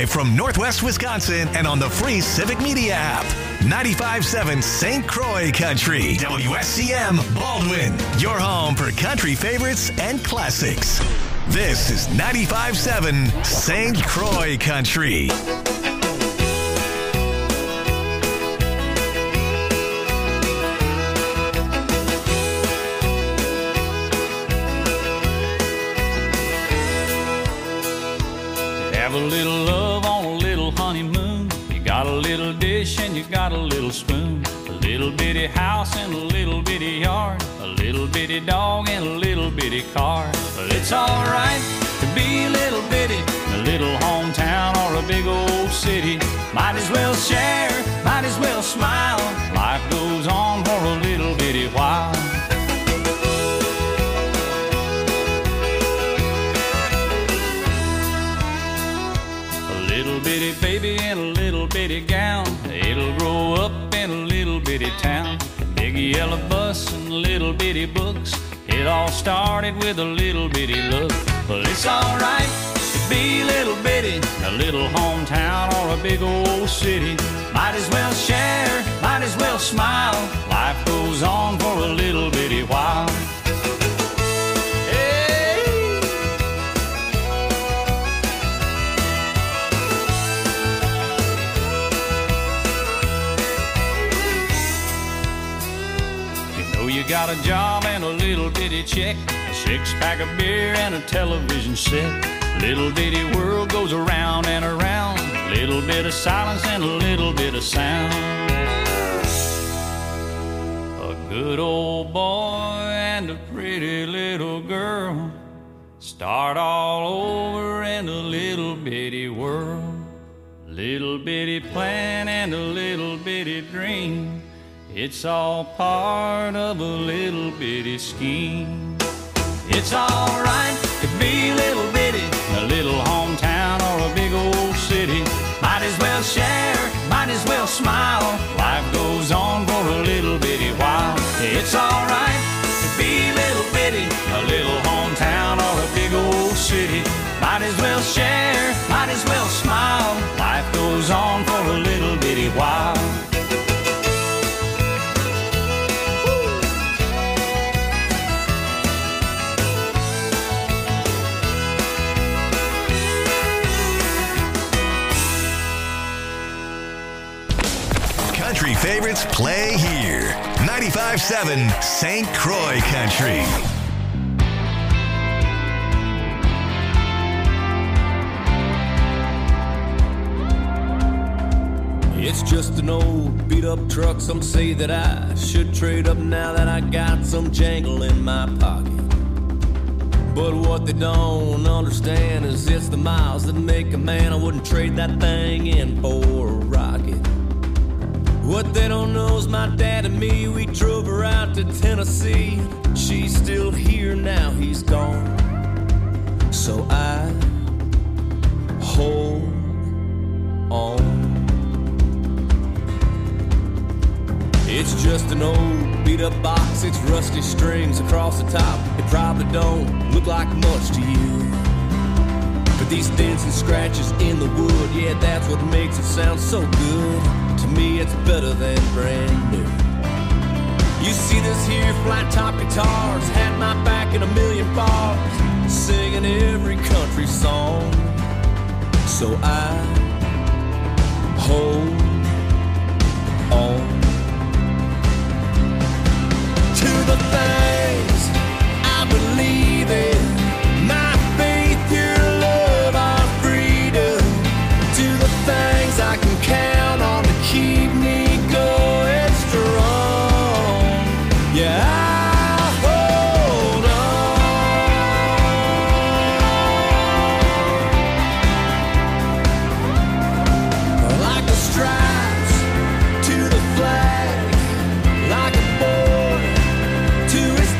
live from Northwest Wisconsin and on the free Civic Media app. 95.7 St. Croix Country. WSCM Baldwin. Your home for country favorites and classics. This is 95.7 St. Croix Country. Have a little love on a little honeymoon. You got a little dish and you got a little spoon. A little bitty house and a little bitty yard. A little bitty dog and a little bitty car. Well, it's alright to be a little bitty in a little hometown or a big old city. Might as well share, might as well smile. Life goes on for a little bitty while. Little bitty baby in a little bitty gown. It'll grow up in a little bitty town. Big yellow bus and little bitty books. It all started with a little bitty look. Well, it's alright to be a little bitty in a little hometown or a big old city. Might as well share, might as well smile. Life goes on for a little bitty while. You got a job and a little bitty check, a six-pack of beer and a television set. Little bitty world goes around and around. A little bit of silence and a little bit of sound. A good old boy and a pretty little girl start all over in a little bitty world. Little bitty plan and a little bitty dream. It's all part of a little bitty scheme. It's alright to be a little bitty in a little hometown or a big old city. Might as well share, might as well smile. Life goes on for a little bitty while. It's alright to be a little bitty in a little hometown or a big old city. Might as well share, might as well smile. Life goes on for a little bitty while. Country favorites play here. 95.7 St. Croix Country. It's just an old beat-up truck. Some say that I should trade up now that I got some jangle in my pocket. But what they don't understand is it's the miles that make a man. I wouldn't trade that thing in for a rocket. What they don't know is my dad and me, we drove her out to Tennessee. She's still here now, he's gone. So I hold on. It's just an old beat-up box, it's rusty strings across the top. It probably don't look like much to you, but these dents and scratches in the wood, yeah, that's what makes it sound so good. To me, it's better than brand new. You see this here flat-top guitars had my back in a million bars, singing every country song. So I hold on to the things I believe in, my faith, your love, our freedom, to the things I can count on to keep me going strong. Yeah, I hold on like the stripes to the flag, like a boy to his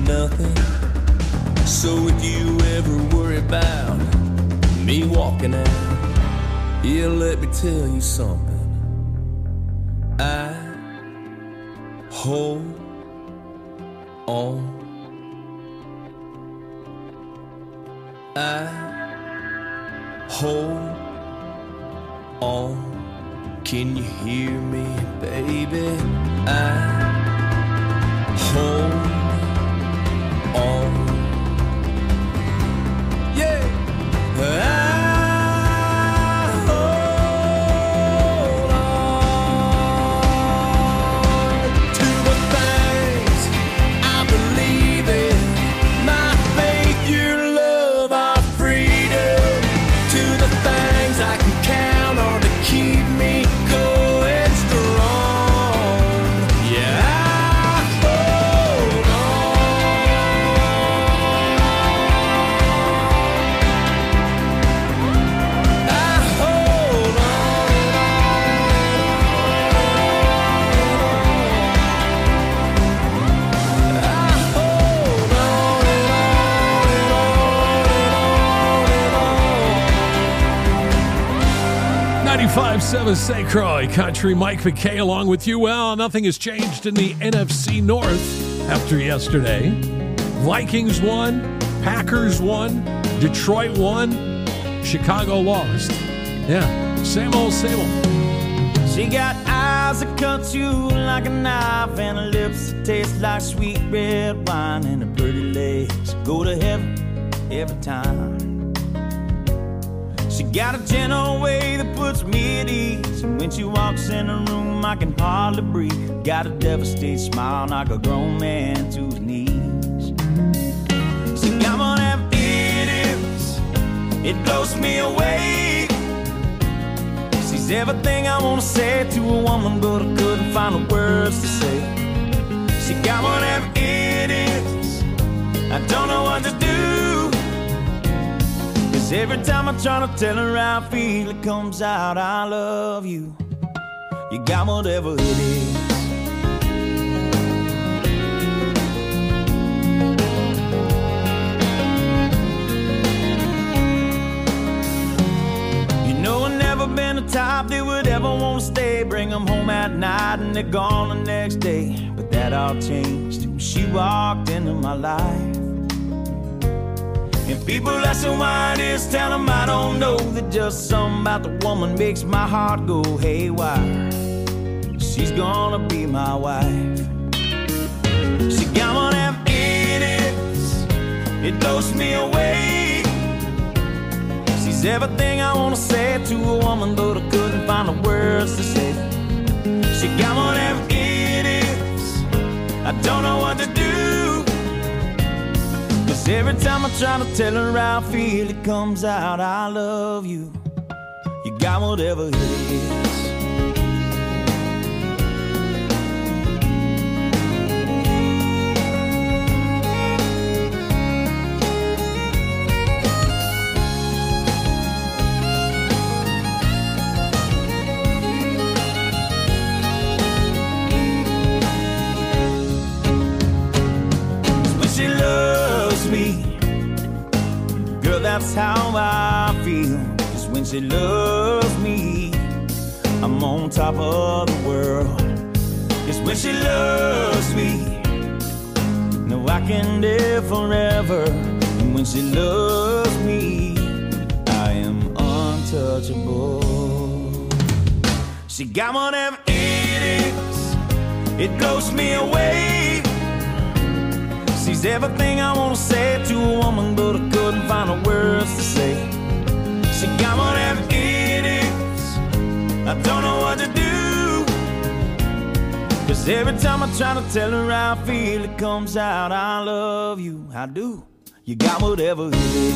nothing. So if you ever worry about me walking out, yeah, let me tell you something. I hold on. I hold on. Can you hear me, baby? I hold on. Yeah. I hold on to the things I believe in. My faith, your love, our freedom. To the things I can count on to keep me going strong. Yeah, I hold on. I hold on. I hold on. 95.7 St. Croix Country. Mike McKay along with you. Well, nothing has changed in the NFC North after yesterday. Vikings won, Packers won, Detroit won, Chicago lost. Yeah, same old, same old. She got eyes that cut you like a knife and her lips that taste like sweet red wine and her pretty legs go to heaven every time. She got a gentle way that puts me at ease, and when she walks in the room I can hardly breathe. Got a devastated smile, knock a grown man to his knees. She got one of them idiots, it blows me away. She's everything I wanna say to a woman, but I couldn't find the words to say. She got one of them idiots, I don't know what to do. Cause every time I try to tell her how I feel, it comes out, I love you. You got whatever it is. You know I've never been the type that would ever want to stay. Bring them home at night and they're gone the next day. But that all changed when she walked into my life. And people asking why it is, tell them I don't know. That just something about the woman makes my heart go haywire. She's gonna be my wife. She got one of them idiots, it blows me away. She's everything I wanna say to a woman, but I couldn't find the words to say. She got one of them idiots, I don't know what to do. Cause every time I try to tell her how I feel, it comes out, I love you. You got whatever it is. When she loves me, girl, that's how I feel. Cause when she loves me, I'm on top of the world. Cause when she loves me, no, I can live forever. And when she loves me, I am untouchable. She got one of them idiots, it blows me away. She's everything I wanna say to a woman, but I couldn't find the words to say. She got one of them idiots, I don't know what to do. Cause every time I try to tell her how I feel, it comes out, I love you, I do. You got whatever it is.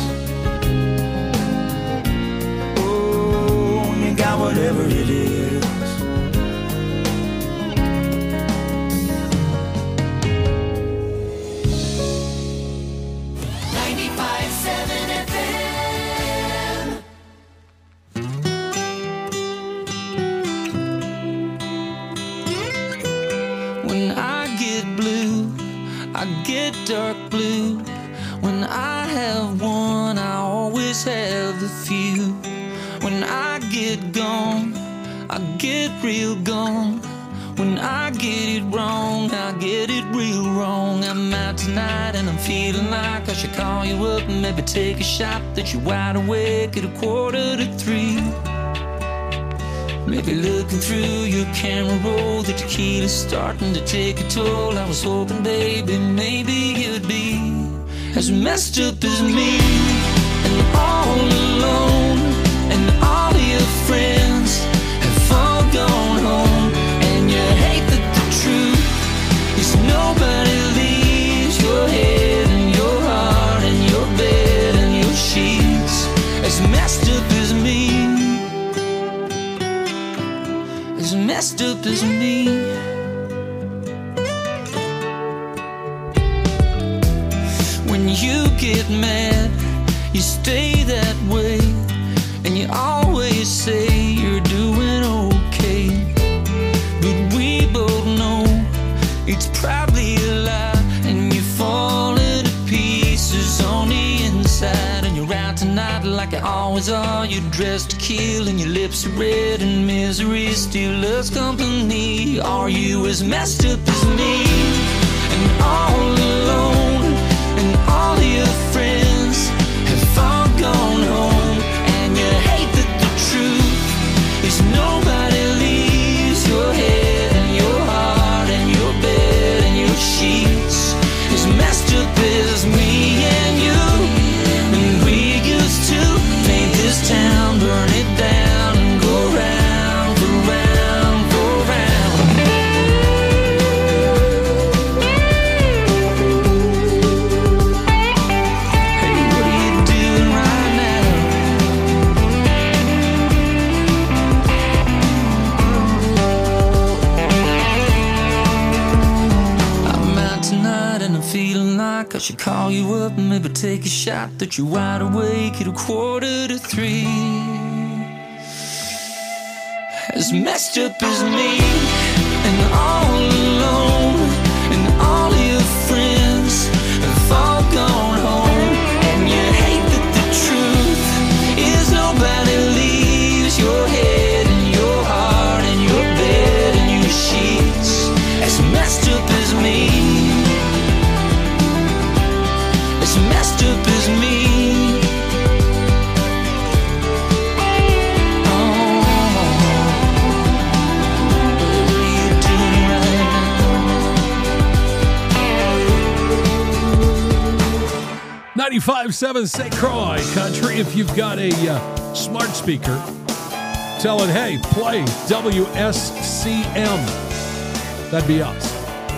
Oh, you got whatever it is. When I get blue, I get dark blue. When I have one, I always have a few. When I get gone, I get real gone. When I get it wrong, I get it real wrong. I'm out tonight and I'm feeling like I should call you up and maybe take a shot that you're wide awake at 2:45. Maybe looking through your camera roll, the tequila's starting to take a toll. I was hoping, baby, maybe you'd be as messed up as me, and all alone, and all your friends have all gone home, and you hate that the truth is nobody leaves your head and your heart and your bed and your sheets as messed up as me, as messed up as me. When you get mad, you stay that way, and you always say you're doing okay. But we both know it's probably a lie, and you're falling to pieces on the inside. And you're out tonight like you always are. You're dressed to kill, and your lips are red, and misery still loves company. Are you as messed up as me, and all alone? And all your friends have all gone home, and you hate that the truth is nobody leaves your head and your heart and your bed and your sheets as messed up as me and you. And we used to paint this town, burn it down, and go round for round for round. Feeling like I should call you up and maybe take a shot that you're wide awake at 2:45. As messed up as me, and all alone, and all your friends have all gone home, and you hate that the truth is nobody leaves your head and your heart and your bed and your sheets as messed up as me, as messed up as me. Oh, what are you doing right now? 95.7 St. Croix Country. If you've got a smart speaker, tell it, hey, play WSCM. That'd be us.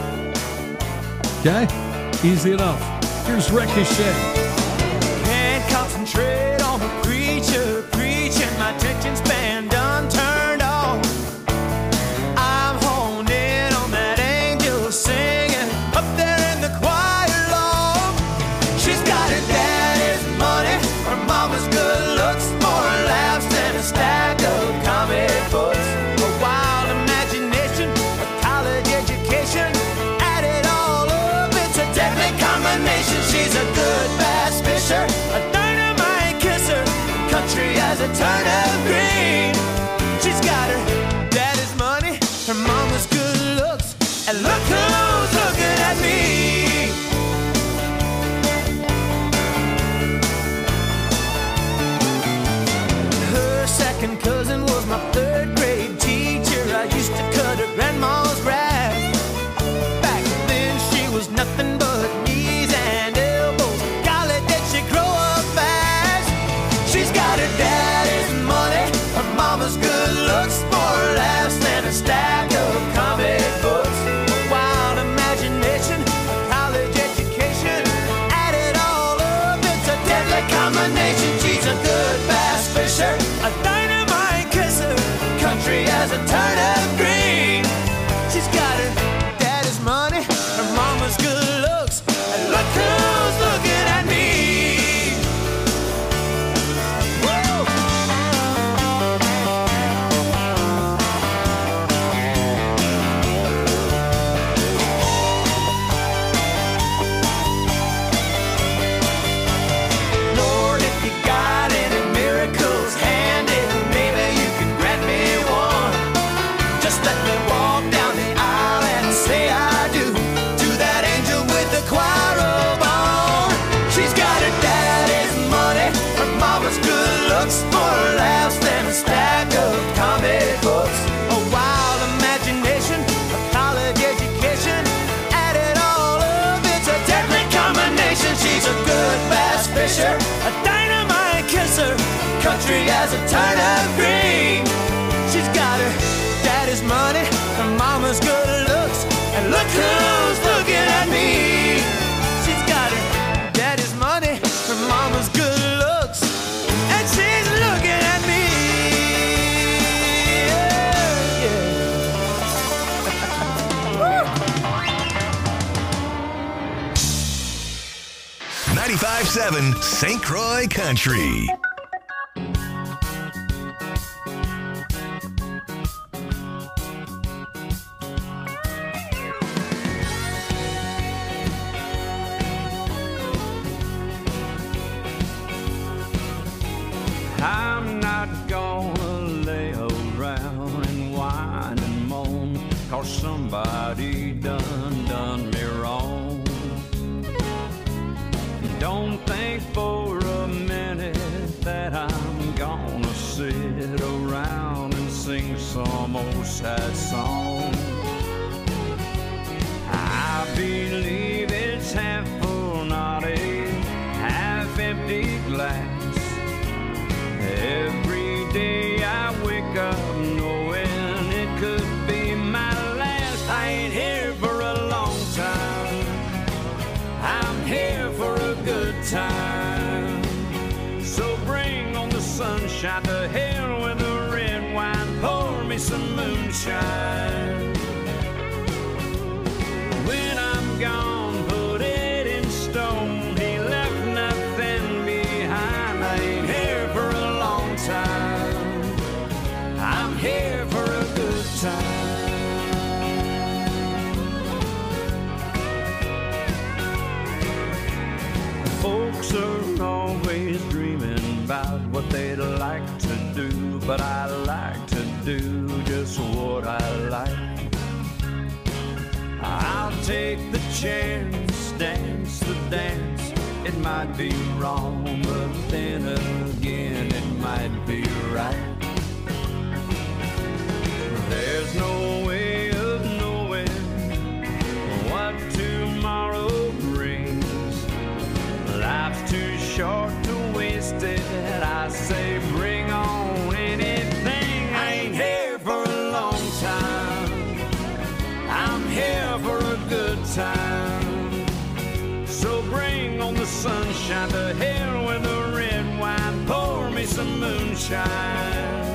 Okay? Easy enough. Here's Ricochet. Can't concentrate on the preacher preaching. My attention span done turned off. I'm honed in on that angel singing up there in the choir loft. She's got her daddy's money, her mama's good looks, more laughs than a stack of comic books. A wild imagination, a college education, add it all up, it's a deadly combination. She's a good bass fisher, a dynamite kisser, country as a turnip green. She's got her daddy's money, her mama's good looks, and look who's looking at me. Her second cousin was my third grade teacher. I used to cut her grandma's grass. Back then she was nothing but knees and elbows. Golly, did she grow up fast? She's got her daddy's money, 95.7 St. Croix Country. I'm not gonna lay around and whine and moan, 'cause somebody done me wrong. Don't think for a minute that I'm gonna sit around and sing some old sad song. I believe it's half full, not a half empty glass. Every day I wake up knowing it could be my last. I ain't here for a long time, I'm here for a good time. So bring on the sunshine, to hell with the red wine, pour me some moonshine. When I'm gone, put it in stone, he left nothing behind. I ain't here for a long time, I'm here for a good time. Folks are always dreaming about what they'd like to do, but I like to do just what I like. I'll take the chance, dance the dance. It might be wrong, but then again it might be right. There's no way of knowing what tomorrow brings. Life's too short to waste it. I say bring on anything. I ain't here for a long time, I'm here for a good time. So bring on the sunshine, to hell with the red wine, pour me some moonshine.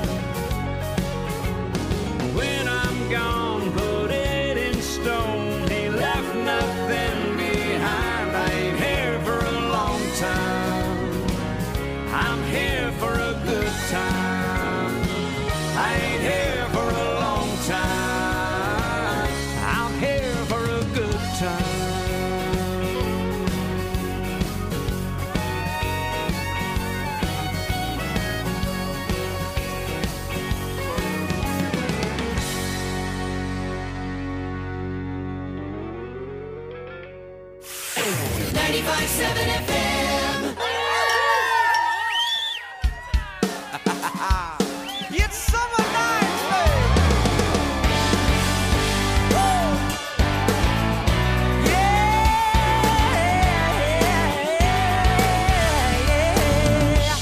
When I'm gone, put it in stone, he left nothing behind. I ain't here for a long time, I'm here for a good time. I ain't here for a long time, I'm here for a good time. It's summer nights, babe. Woo! Yeah.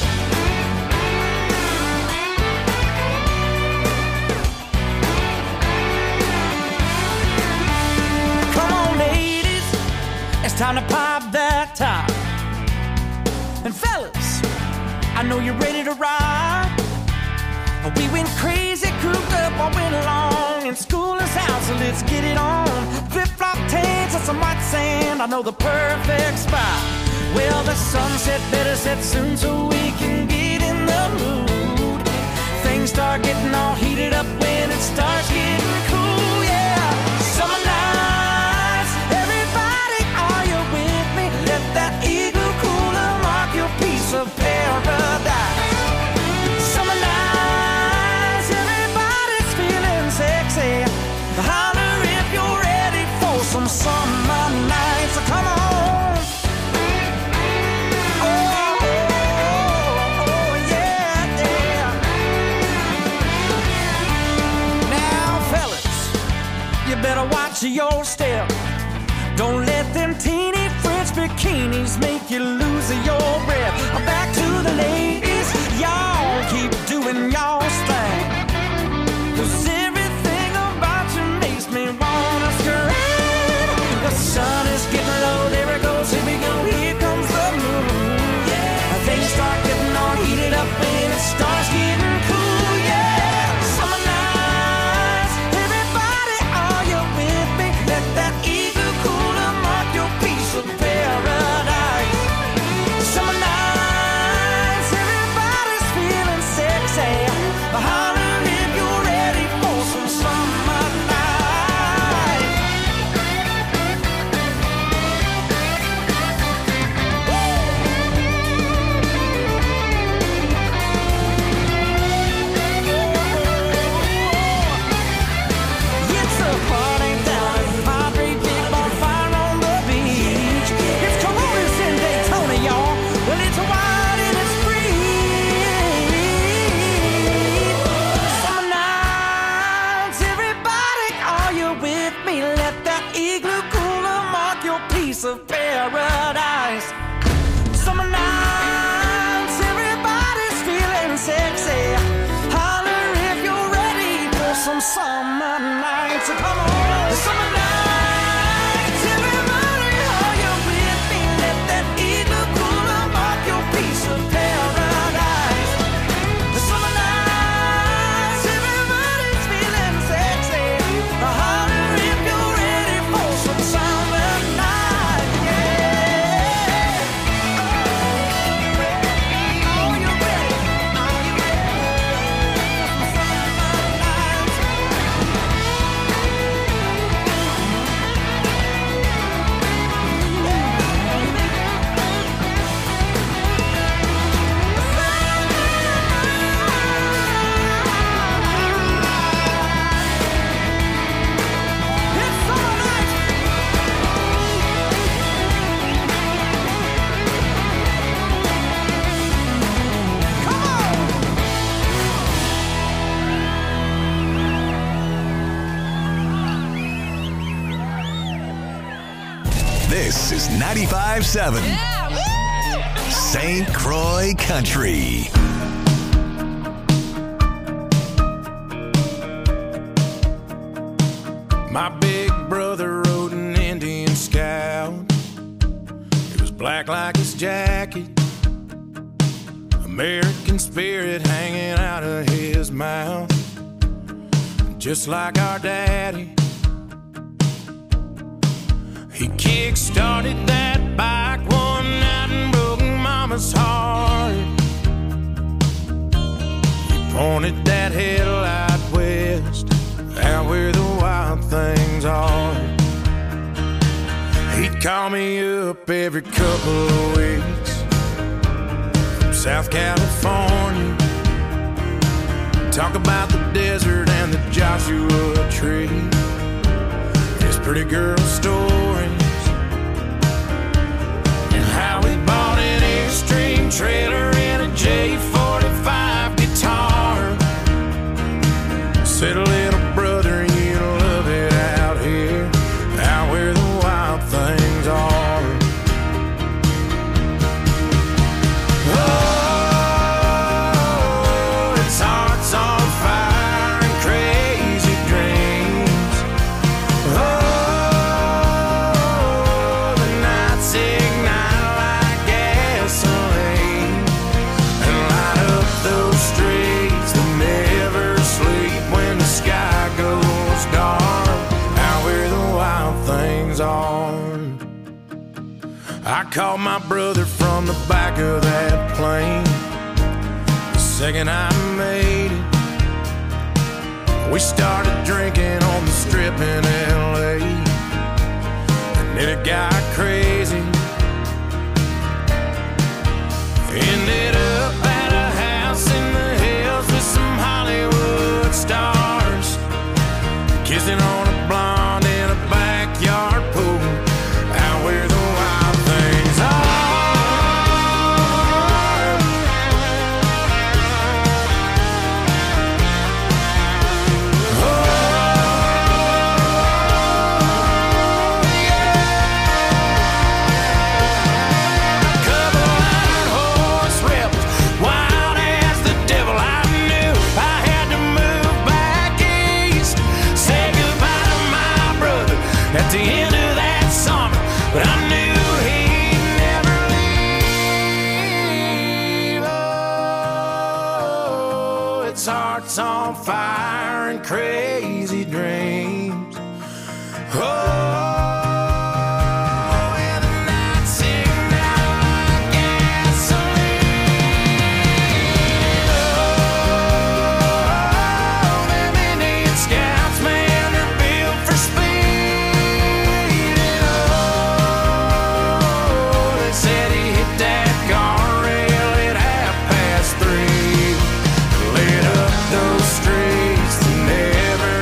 Come on, ladies, it's time to pop that top. And fellas, I know you're ready to ride. We went crazy, cooped up all winter long, and school is out, so let's get it on. Flip-flop tanks and some white sand, I know the perfect spot. Well, the sunset better set soon so we can get in the mood. Things start getting all heated up when it starts getting cool, yeah. Summer nights, everybody, are you with me? Let that eagle cooler mark your piece of paradise. Summer nights, everybody's feeling sexy. Holler if you're ready for some summer nights. So come on. Oh, yeah, yeah. Now, fellas, you better watch your step. Don't let them teeny French bikinis make you lose your breath. Back to the ladies, y'all keep doing y'all's thing. 'Cause everything about you makes me wanna scream. The sun is getting low, there it goes, here we go, here comes the moon. Yeah, things start getting all heated up when it starts getting cool, yeah. Summer nights, everybody, are you with me? Let that eagle cooler mark your piece of paradise. piece of paradise. Summer nights, everybody's feeling sexy. Holler if you're ready for some summer nights. So come on, summer nights, everybody, are you with me? Let that eagle cooler mark your piece of paradise. The summer nights, everybody's feeling sexy. Holler if you're ready for some summer nights. Yeah. Oh, you're ready. Are you ready for some summer nights? It's summer nights. Come on. This is 95.7 St. Croix Country. My big brother rode an Indian Scout. It was black like his jacket, American spirit hanging out of his mouth. Just like our daddy, he kick-started that bike one night and broke Mama's heart. He pointed that headlight west, out where the wild things are. He'd call me up every couple of weeks from South California, talk about the desert and the Joshua Tree, his pretty girl stories, and how he bought an Airstream trailer and a J45 guitar. Said, little brother, you love it out here, out where the wild things are. Oh, his heart's on fire and crazy dreams. Oh, the nights ignite like gasoline and light up those streets that never sleep when the sky goes dark, out where the wild things are. I called my brother from the back of that plane the second I made it. We started drinking on the strip in LA, and then it got crazy. Ended up at a house in the hills with some Hollywood stars, kissing on a blonde in a backyard pool, out where the wild things are. Oh, yeah. A couple iron horse rebels, wild as the devil. I knew I had to move back east, say goodbye to my brother at the end of that summer, but I knew he'd never leave. Oh, its heart's on fire and crazy dreams. Oh, and the nights ignite like gasoline. Oh, them Indian Scouts, man, they're built for speed. And oh, they said he hit that guardrail at 3:30, lit up those streets that never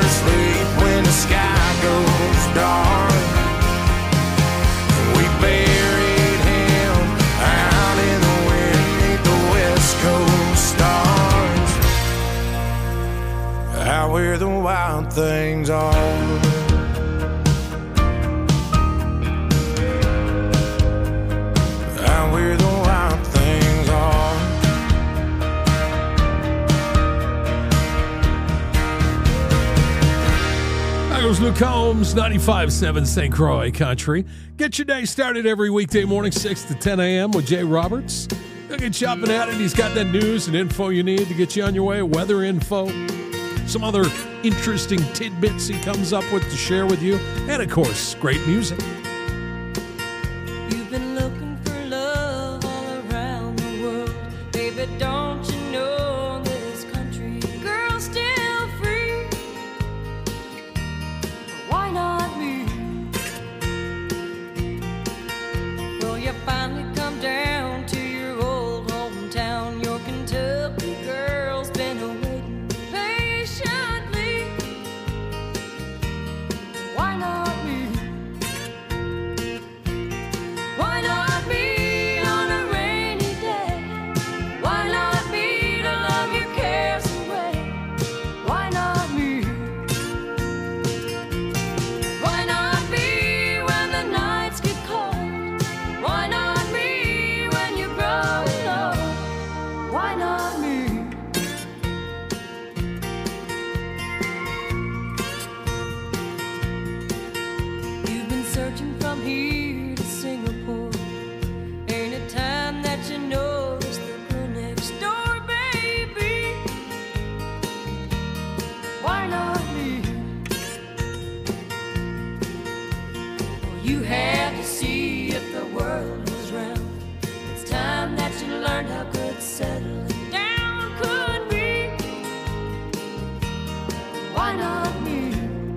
Luke Combs, 95.7 St. Croix Country. Get your day started every weekday morning, 6 to 10 a.m. with Jay Roberts. He'll get you up and at it. He's got that news and info you need to get you on your way, weather info, some other interesting tidbits he comes up with to share with you, and, of course, great music. You've been looking for love all around the world. Baby, don't you know this country girl's still free? Why not me? Well, you finally come down to your old hometown. Your Kentucky girl's been waiting patiently. Why not me? Why not me on a rainy day? Why not me to love your cares away? Why not me? Why not me when the nights get cold? Why not me when you're growing old? Why not me? You've been searching from here to Singapore. Ain't it time that you notice the girl next door, baby? Why not me? Well, you had to see if the world was round. It's time that you learned how good settling down could be. Why not me?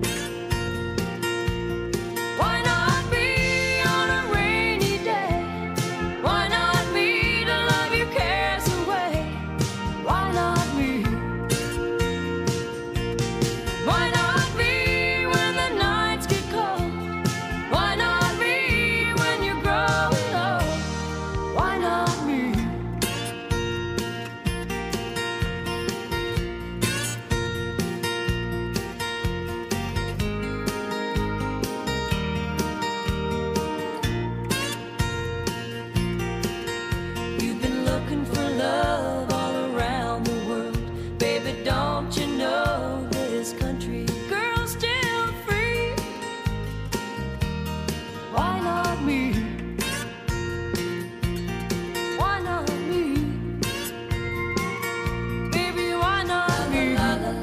Why not me on a rainy day? Why not me to love your cares away? Why not me? Why not me when the nights get cold? Why not me when you're growing old? Why not me? You've been looking for love all around the world. Baby, don't you know this country girl's still free? Why not me? Why not me? Baby, why not me?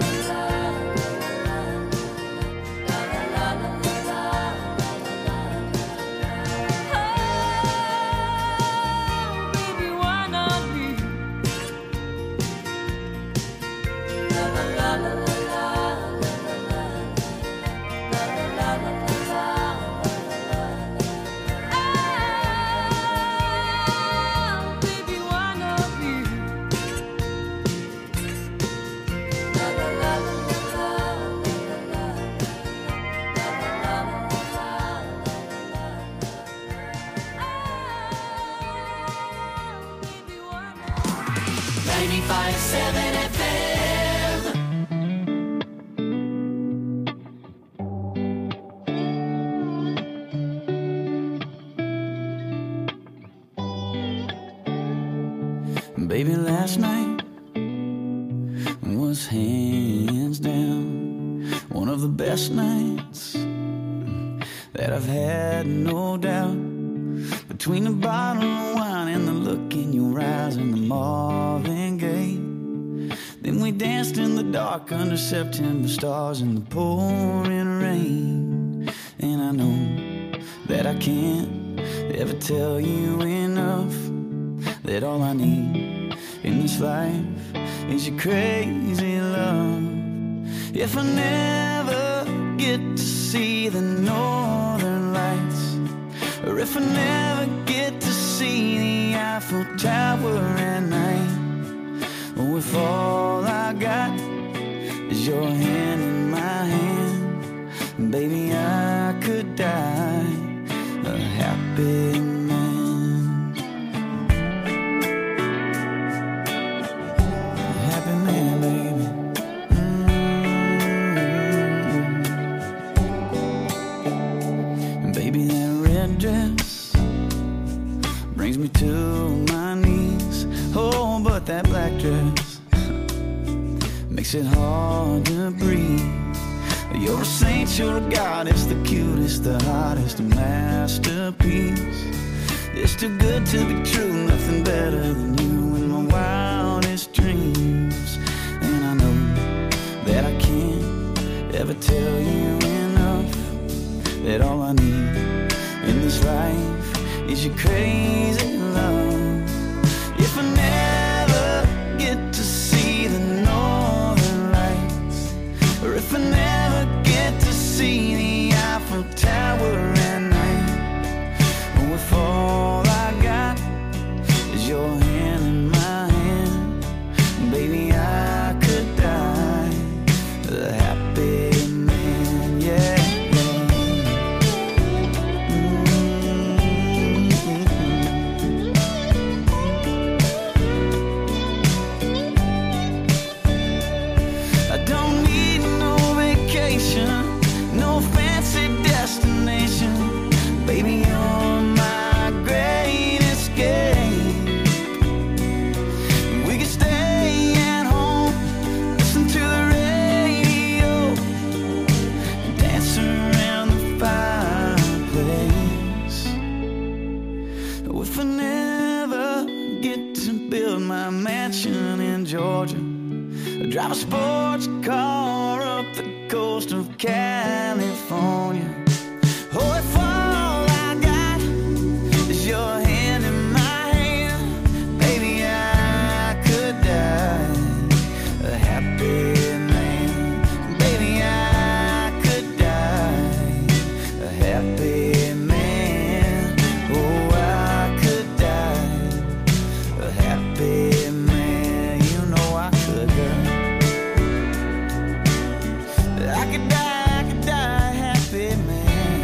Oh, baby, why not me? Oh, baby, why not me? Oh, baby, why not? 95.7 FM. Baby, last night was hands down one of the best nights that I've had, no doubt. Between the bottle of wine and the look in your eyes and the Marvin Gaye, then we danced in the dark under September stars in the pouring rain. And I know that I can't ever tell you enough that all I need in this life is your crazy love. If I never get to see the northern lights, or if I never get to see the Eiffel Tower at night, or if all I got is your hand in my hand, baby, I could die a happy man. Brings me to my knees. Oh, but that black dress makes it hard to breathe. You're a saint, you're a goddess, the cutest, the hottest, a masterpiece. It's too good to be true, nothing better than you in my wildest dreams. And I know that I can't ever tell you enough, that all I need in this life is your crazy love. If I never get to see the northern lights, or if I never get to see the Eiffel Tower at night, or if all I got is your hand in my hand, baby, I could die a happy man, yeah. I don't need no vacation, no fancy destination, baby, you're my great escape. We could stay at home, listen to the radio, dance around the fireplace. If I never get to build my mansion in Georgia, drive a sports car up the coast of California. Oh, if all I got is your hand in my hand, baby, I could die a happy man. Baby, I could die a happy man. Oh, I could die a happy man. You know I could, girl. I could die a happy man.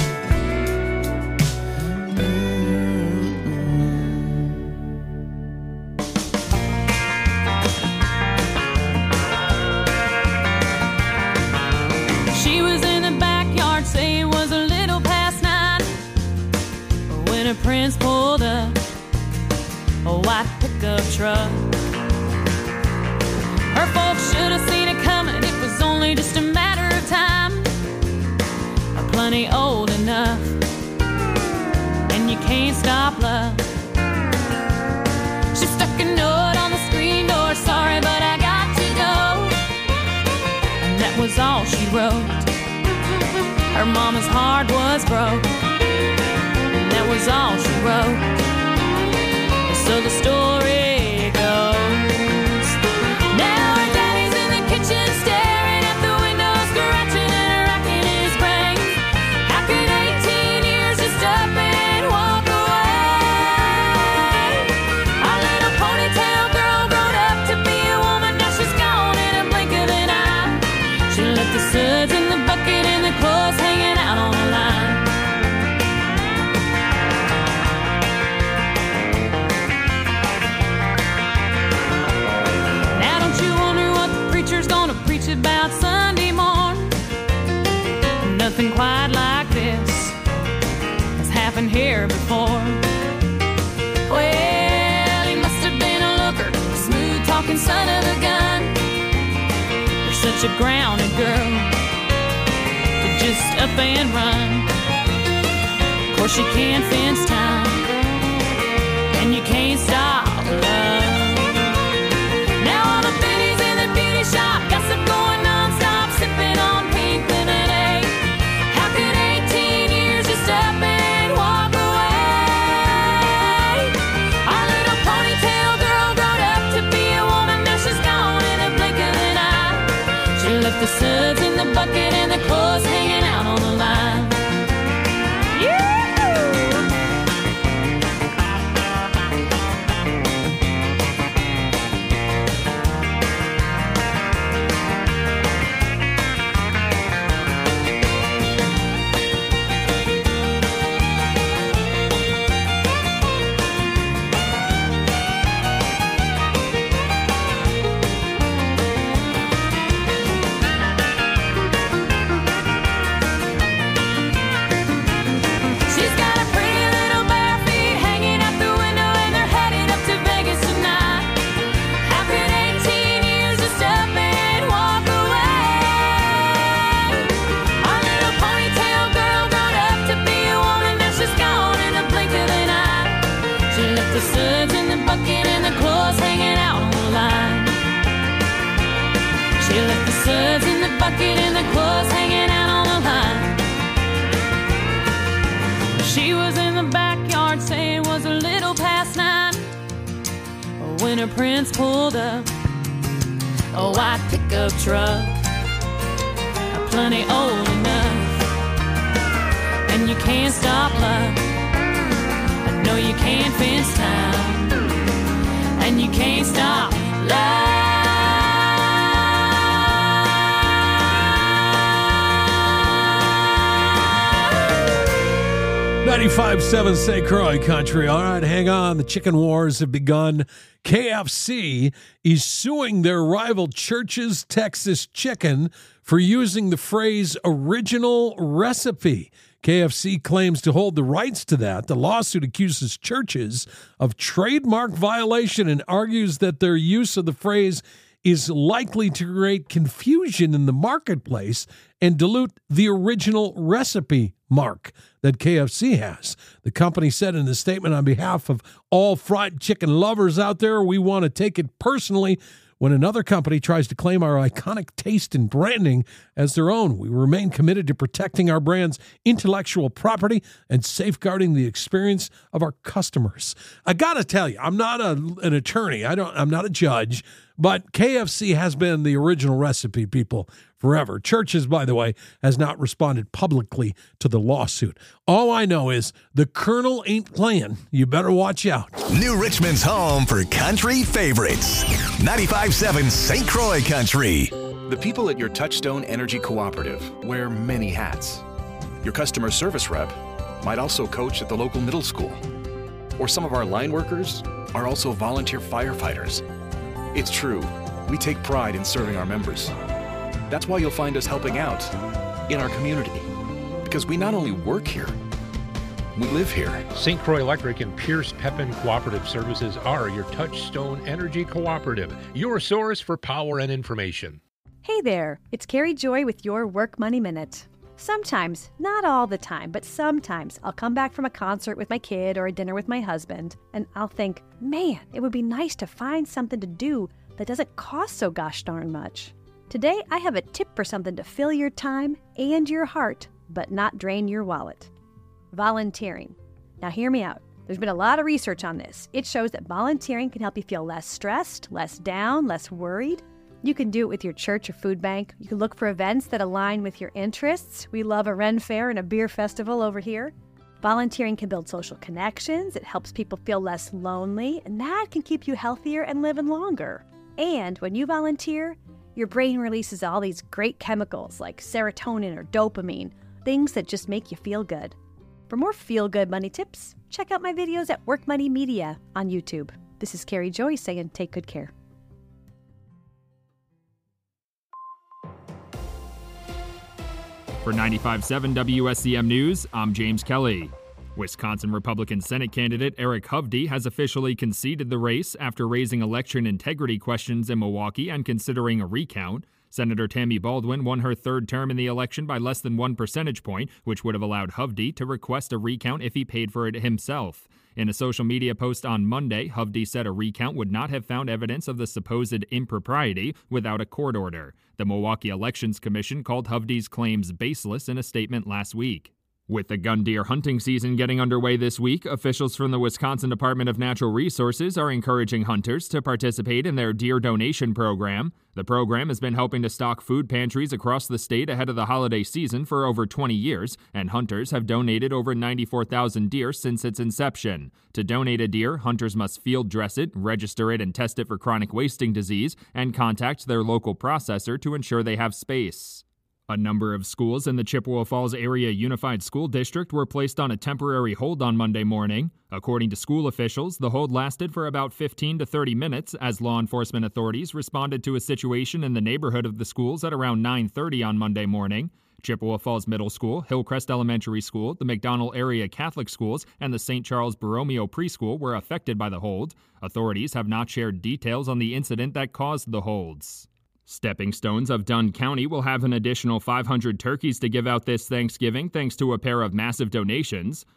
She was in the backyard, say it was a little past 9, when her prince pulled up a white pickup truck. Her folks should have seen it coming, it was only just a matter of time. Plenty old enough, and you can't stop love. She stuck a note on the screen door, sorry but I got to go. And that was all she wrote. Her mama's heart was broke, and that was all she wrote. So the story goes, now her daddy's in the kitchen staring at the window, scratching and racking his brain. How could 18 years just up and walk away? Our little ponytail girl grown up to be a woman, now she's gone in a blink of an eye. She left the suds in the bucket and the clothes hanging out on the line. Now don't you wonder what the preacher's gonna preach about Sunday morn? Nothing quite like this has happened here before. Well, he must have been a looker, a smooth talking son of a gun. You're such a grounded girl to just up and run. Of course you can't fence time, and you can't stop love. Now all the biddies in the beauty shop, gossip going non-stop, sipping on pink lemonade. How could 18 years just up and walk away? Our little ponytail girl grown up to be a woman, now she's gone in a blink of an eye. She left the suds in the bucket and the clothes hanging out on the line. hard to say it was a little past 9 when a prince pulled up. A white pickup truck, plenty old enough. And you can't stop love. I know you can't fence time. And you can't stop love. 95.7 St. Croix Country. All right, hang on. The chicken wars have begun. KFC is suing their rival Church's Texas Chicken for using the phrase original recipe. KFC claims to hold the rights to that. The lawsuit accuses Church's of trademark violation and argues that their use of the phrase is likely to create confusion in the marketplace and dilute the original recipe mark that KFC has. The company said in a statement, on behalf of all fried chicken lovers out there, we want to take it personally when another company tries to claim our iconic taste and branding as their own. We remain committed to protecting our brand's intellectual property and safeguarding the experience of our customers. I got to tell you, I'm not an attorney. I'm not a judge, but KFC has been the original recipe, people, forever. Church's, by the way, has not responded publicly to the lawsuit. All I know is the Colonel ain't playing. You better watch out. New Richmond's home for country favorites. 95.7 St. Croix Country. The people at your Touchstone Energy Cooperative wear many hats. Your customer service rep might also coach at the local middle school. Or some of our line workers are also volunteer firefighters. It's true, we take pride in serving our members. That's why you'll find us helping out in our community. Because we not only work here, we live here. St. Croix Electric and Pierce Pepin Cooperative Services are your Touchstone Energy Cooperative, your source for power and information. Hey there, it's Carrie Joy with your Work Money Minute. Sometimes, not all the time, but sometimes I'll come back from a concert with my kid or a dinner with my husband, and I'll think, man, it would be nice to find something to do that doesn't cost so gosh darn much. Today, I have a tip for something to fill your time and your heart, but not drain your wallet. Volunteering. Now hear me out. There's been a lot of research on this. It shows that volunteering can help you feel less stressed, less down, less worried. You can do it with your church or food bank. You can look for events that align with your interests. We love a Ren Fair and a beer festival over here. Volunteering can build social connections. It helps people feel less lonely, and that can keep you healthier and living longer. And when you volunteer, your brain releases all these great chemicals like serotonin or dopamine, things that just make you feel good. For more feel-good money tips, check out my videos at Work Money Media on YouTube. This is Carrie Joy saying take good care. For 95.7 WSCM News, I'm James Kelly. Wisconsin Republican Senate candidate Eric Hovde has officially conceded the race after raising election integrity questions in Milwaukee and considering a recount. Senator Tammy Baldwin won her third term in the election by less than 1 percentage point, which would have allowed Hovde to request a recount if he paid for it himself. In a social media post on Monday, Hovde said a recount would not have found evidence of the supposed impropriety without a court order. The Milwaukee Elections Commission called Hovde's claims baseless in a statement last week. With the gun deer hunting season getting underway this week, officials from the Wisconsin Department of Natural Resources are encouraging hunters to participate in their deer donation program. The program has been helping to stock food pantries across the state ahead of the holiday season for over 20 years, and hunters have donated over 94,000 deer since its inception. To donate a deer, hunters must field dress it, register it, and test it for chronic wasting disease, and contact their local processor to ensure they have space. A number of schools in the Chippewa Falls Area Unified School District were placed on a temporary hold on Monday morning. According to school officials, the hold lasted for about 15 to 30 minutes as law enforcement authorities responded to a situation in the neighborhood of the schools at around 9:30 on Monday morning. Chippewa Falls Middle School, Hillcrest Elementary School, the McDonald Area Catholic Schools, and the St. Charles Borromeo Preschool were affected by the hold. Authorities have not shared details on the incident that caused the holds. Stepping Stones of Dunn County will have an additional 500 turkeys to give out this Thanksgiving thanks to a pair of massive donations.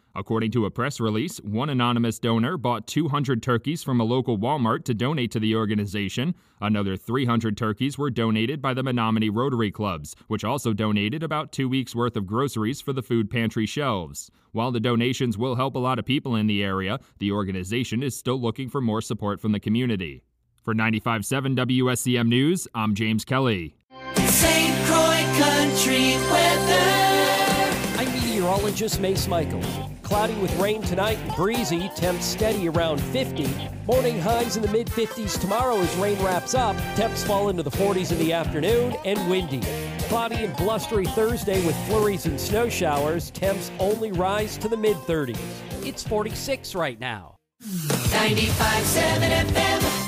According to a press release, one anonymous donor bought 200 turkeys from a local Walmart to donate to the organization. Another 300 turkeys were donated by the Menominee Rotary Clubs, which also donated about 2 weeks' worth of groceries for the food pantry shelves. While the donations will help a lot of people in the area, the organization is still looking for more support from the community. For 95.7 WSCM News, I'm James Kelly. St. Croix Country weather. I'm meteorologist Mace Michael. Cloudy with rain tonight and breezy, temps steady around 50. Morning highs in the mid-50s tomorrow as rain wraps up. Temps fall into the 40s in the afternoon and windy. Cloudy and blustery Thursday with flurries and snow showers. Temps only rise to the mid-30s. It's 46 right now. 95.7 FM.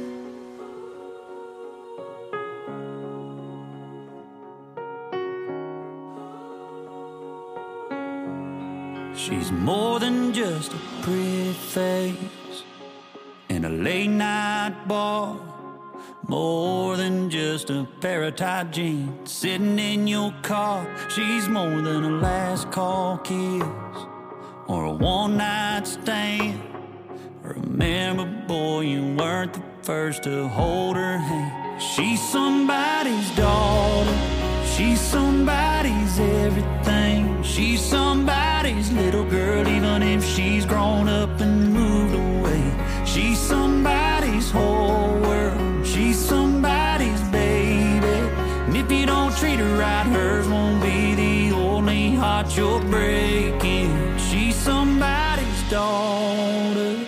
She's more than just a pretty face in a late night bar, more than just a pair of tight jeans sitting in your car. She's more than a last call kiss or a one night stand. Remember, boy, you weren't the first to hold her hand. She's somebody's daughter, she's somebody's everything. She's somebody's little girl, even if she's grown up and moved away. She's somebody's whole world, she's somebody's baby. And if you don't treat her right, hers won't be the only heart you're breaking. She's somebody's daughter.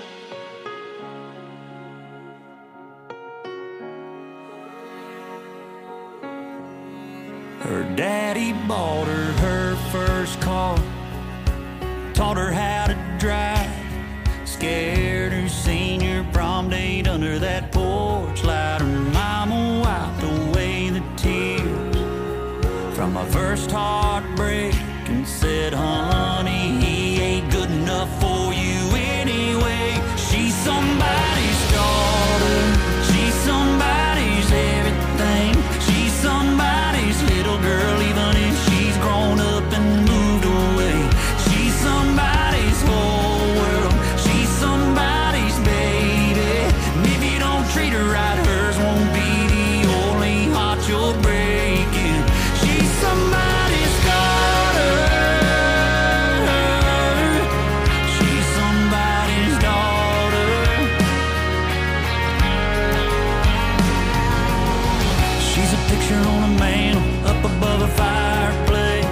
Her daddy bought her first car, taught her how to drive, scared her senior prom date under that porch light. Her mama wiped away the tears from my first heartbreak and said, honey, he ain't good enough for you anyway. She's somebody's daughter, she's somebody's everything. She's somebody's little girl, even if she's grown up and moved away. She's somebody's whole world, she's somebody's baby. And if you don't treat her right, hers won't be the only heart you're breaking. She's somebody's daughter, she's somebody's daughter. She's a picture on a mantle up above a fireplace.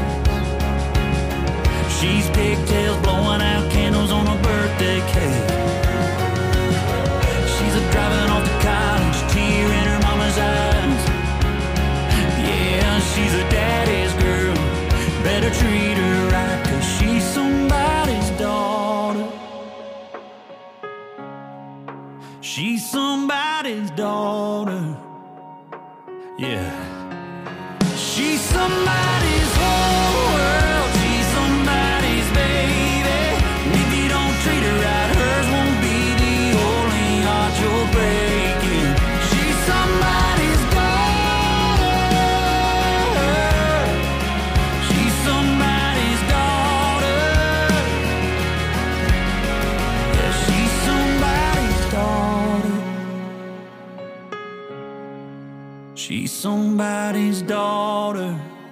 She's pigtails blowing out candles on a birthday cake. She's a driving off to college, tear in her mama's eyes. Yeah, she's a daddy's girl, better treat her right, 'cause she's somebody's daughter. She's somebody's daughter. Yeah. She's somebody's whole world, she's somebody's baby. And if you don't treat her right, hers won't be the only heart you're breaking. She's somebody's daughter, she's somebody's daughter. Yeah, she's somebody's daughter. She's somebody's daughter.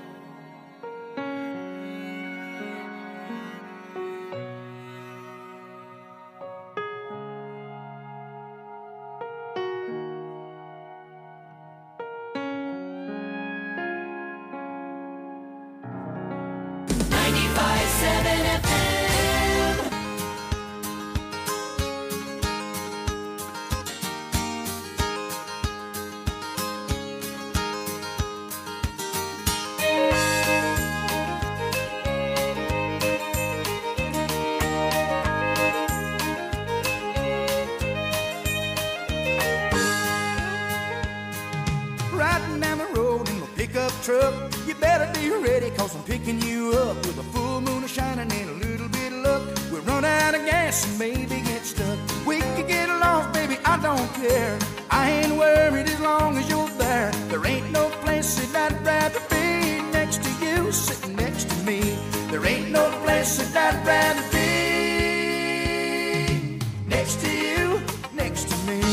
Riding down the road in my pickup truck, you better be ready, 'cause I'm picking you up with a full moon shining and a little bit of luck. We'll run out of gas and maybe get stuck. We could get lost, baby, I don't care. I ain't worried as long as you're there. There ain't no place that I'd rather be next to you, sitting next to me. There ain't no place that I'd rather be next to you, next to me.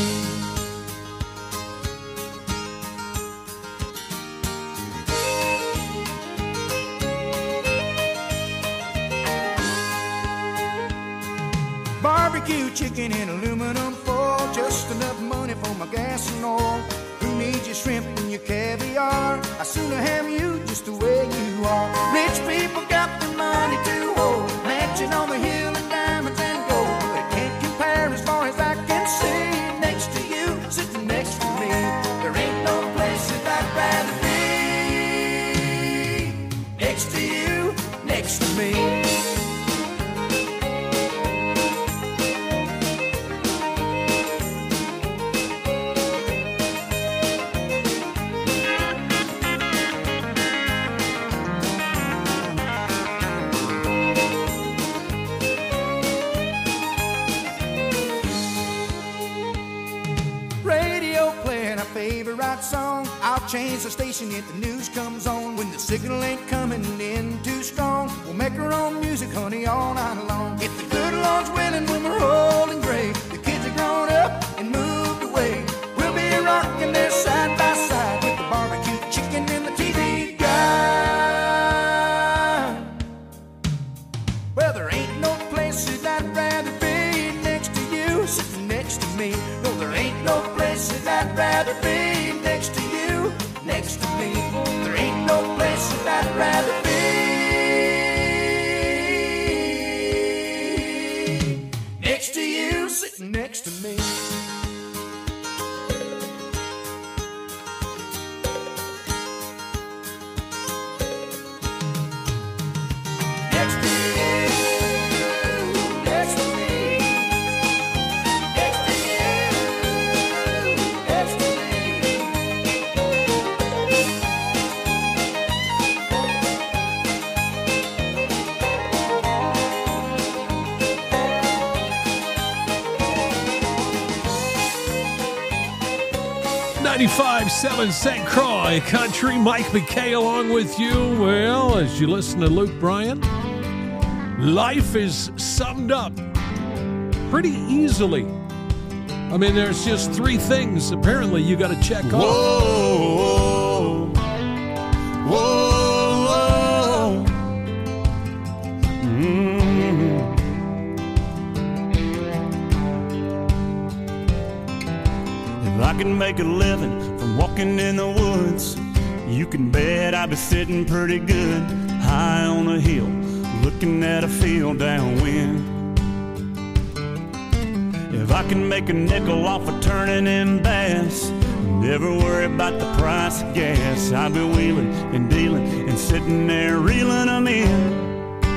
Barbecue chicken in aluminum foil, just enough money for my gas and oil. Who needs your shrimp and your caviar? I'd sooner have you just the way you are. Rich people got the money to hold, mansion on the hill and diamonds and gold. They can't compare as far as I can see. Next to you, sitting next to me, there ain't no place that I'd rather be. Next to you, next to me. Song. I'll change the station if the news comes on. When the signal ain't coming in too strong, we'll make our own music, honey, all night long. If the good Lord's willing, when we're old and gray, the kids are grown up and moved away, we'll be rocking there side by side with the barbecue chicken and the TV guide. Well, there ain't no place that I'd rather be next to you, sitting next to me. No, there ain't no place that I'd rather be next to you, next to me. There ain't no place that I'd rather be next to you, sitting next to me. Next to you, next to me. Next to you, next to me. 95.7 St. Croix Country. Mike McKay along with you. Well, as you listen to Luke Bryan, life is summed up pretty easily. I mean, there's just three things apparently you got to check off. Whoa, whoa, whoa. If I can make a living from walking in the woods, you can bet I'd be sitting pretty good high on a hill, looking at a field downwind. If I can make a nickel off of turning in bass, never worry about the price of gas, I'll be wheeling and dealing and sitting there reeling them in.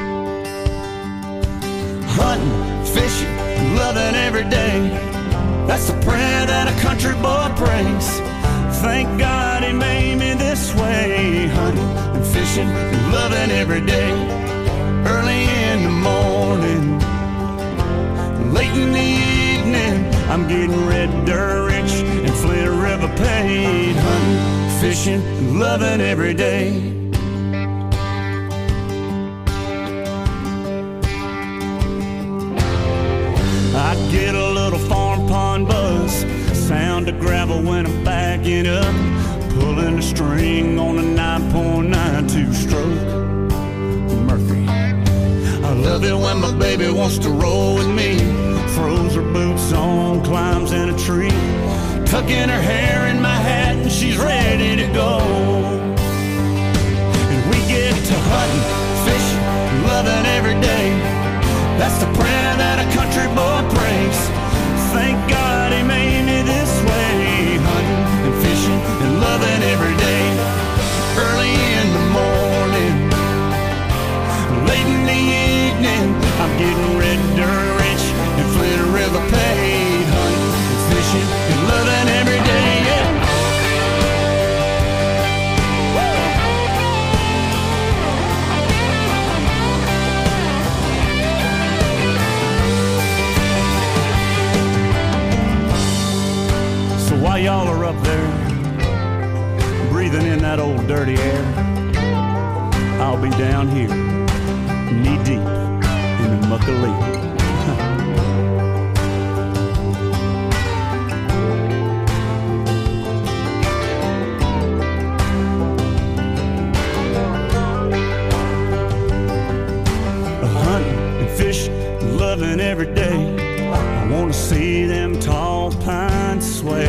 Hunting, fishing, loving every day, that's the prayer that a country boy prays. Thank God he made me this way. Hunting and fishing and loving every day. Early in the morning, late in the evening, I'm getting red dirt rich and Flint River paid. Hunting, fishing, and loving every day. I get a little farm pond buzz, sound of gravel when I'm backing up, pulling the string on a 9.92 stroke Mercury. I love it when my baby wants to roll with me, throws her boots on, climbs in a tree, tucking her hair in my hat and she's ready to go. And we get to hunting, fishing, loving every day, that's the prayer that a country boy prays. Thank God he made me this way. Hunting and fishing and loving every day. Early in the morning, late in the evening, I'm getting red dirt rich and Flint River paid. Hunting and fishing and loving every day, yeah. While y'all are up there, breathing in that old dirty air, I'll be down here, knee deep in Muckalee. Loving every day, I want to see them tall pines sway.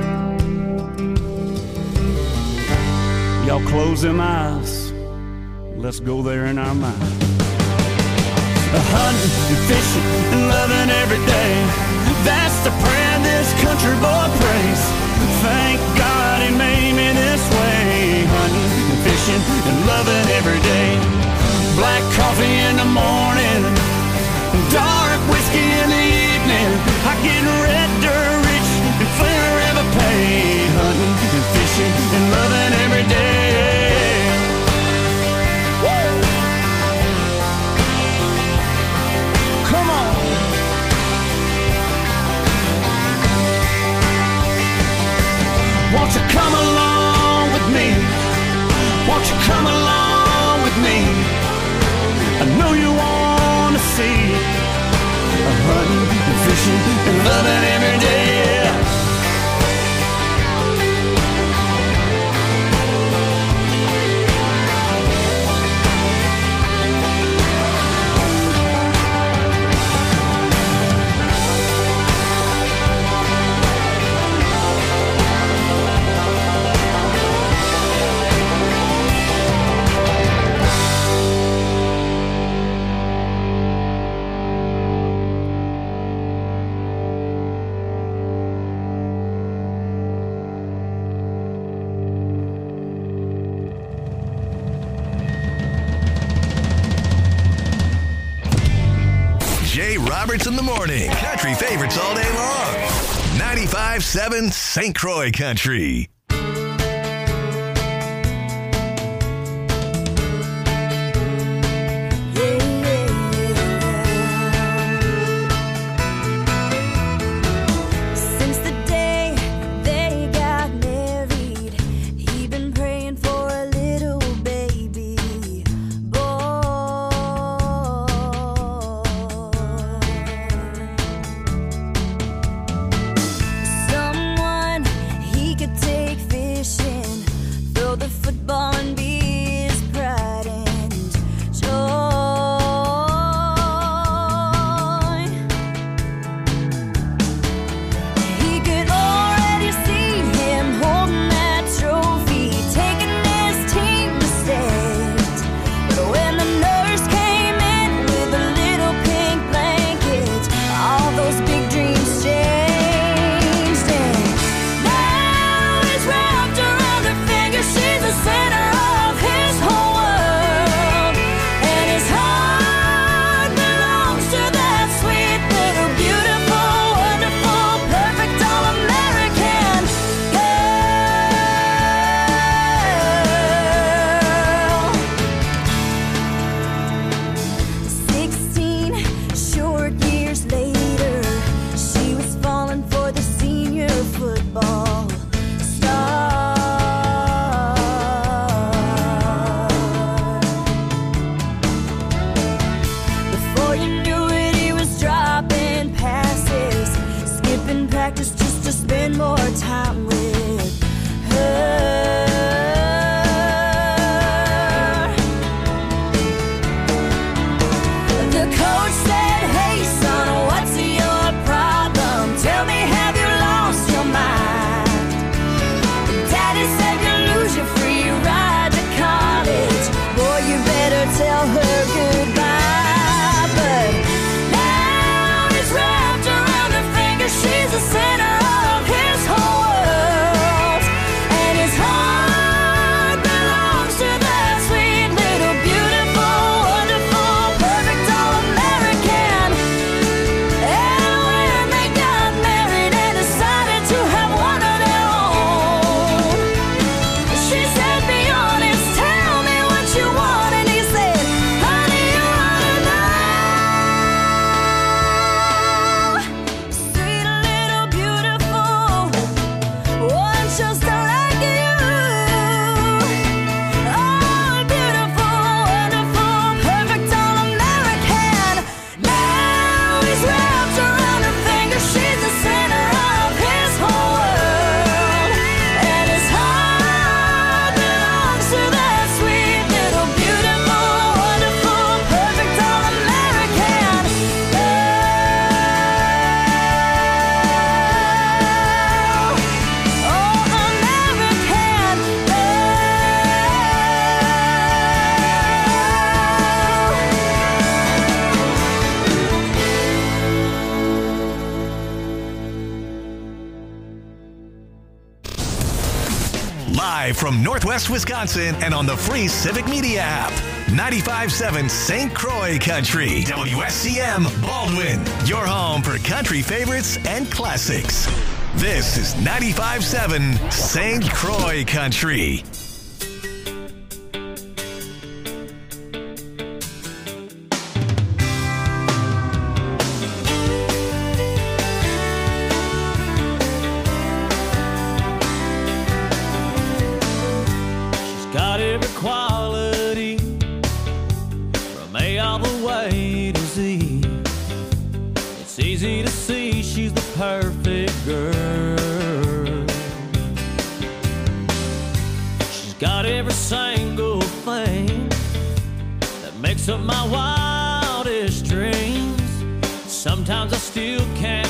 Y'all close them eyes, let's go there in our mind. Hunting and fishing and loving every day, that's the prayer this country boy prays. Thank God he made me this way. Hunting and fishing and loving every day. Black coffee in the morning, dark whiskey in the evening. I get red dirt rich and forever paid. Hunting and fishing and loving every day. Woo! Come on. Won't you come along with me? Won't you come along with me? I know you want to see. Hunting and fishing and loving every day. Jay Roberts in the morning. Country favorites all day long. 95.7 St. Croix Country. Someone he could take Live from Northwest Wisconsin and on the free Civic Media app. 95.7 St. Croix Country. WSCM Baldwin. Your home for country favorites and classics. This is 95.7 St. Croix Country. Got every quality from A all the way to Z. It's easy to see she's the perfect girl. She's got every single thing that makes up my wildest dreams. Sometimes I still can't